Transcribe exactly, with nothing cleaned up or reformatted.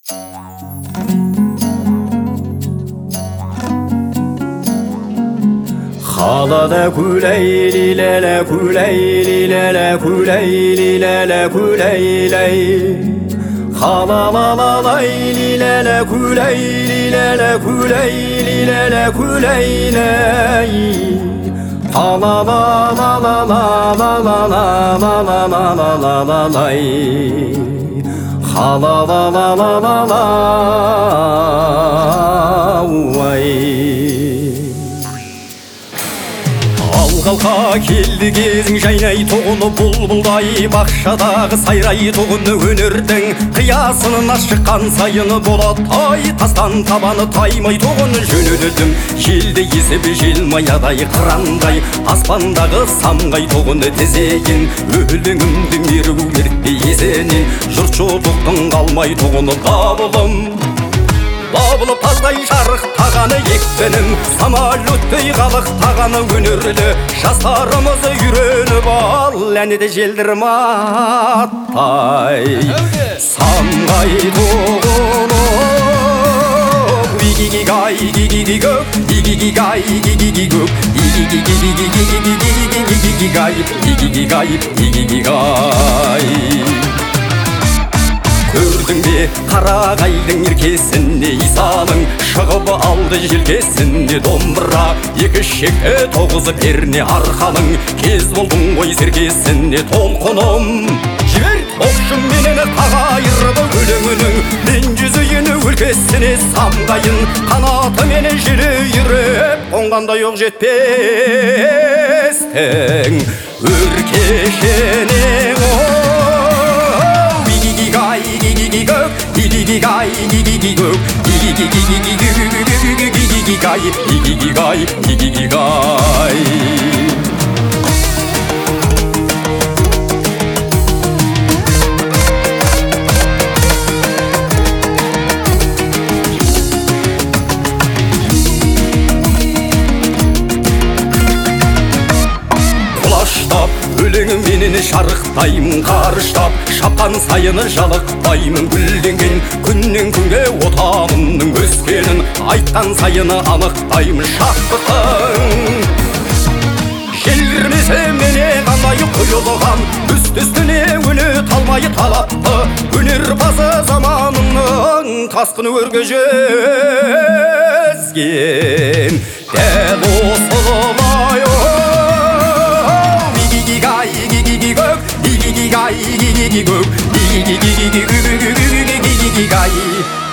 Halada kuleyli lele kuleyli lele kuleyli lele kuleyley. Hala la la layli lele kuleyli lele kuleyli lele kuleyley. Hala la la la la la la la la la la la la la lay. Hala la la la la la vay. Алға келді кезің жайнай тоғыны бұлбұлдай, бақшадағы сайрай тоғыны өнердің қиясының ашыққан сайыны болады. Ай тастан табаны таймай тоғыны жөнелдім, желді есіп желмаядай қырандай, аспандағы самғай тоғыны тізеген өлеңімді меру мертпе есенен. Жұртшылықтың қалмай тоғыны дабылым Бабылы таздай жарықтағаны екпенім, самолеттей қалықтағаны өнерлі жастарымызы үйреніп ал, әне де желдірім аттай. Самғай тоғыны игигигай игигигөк, игигигай игигигөк, игигигигай игигигай игигигай. Көрдің бе қарағайдың еркесіне, Исаның шығып алды желкесіне домбыра. Екі шекті тоғызы перне арқаның, кез болдың ғой серкесіне толқыным. Жібер оқшым менен қағайырды өлеңінің, мен жүзейіні өлкесіне самғайын. Қанаты менен желі үйреп, қонғанда жоқ жетпестің өркешенең igigigay igigigay igigigay igigigay igigigay. Өлеңім менен шарықтаймын қарыштап, шапқан сайыны жалықпаймын гүлденген күннен күнге отанымның өскенін, айтқан сайыны анықтаймын шаттықтың. Желгірмесе мене қандай құйылған, үсті-үстіне өне талмай талапты, өнерпазы заманының тасқыны өрге жезген. Дәл осылай igigigay igigigay igigigay igigigay.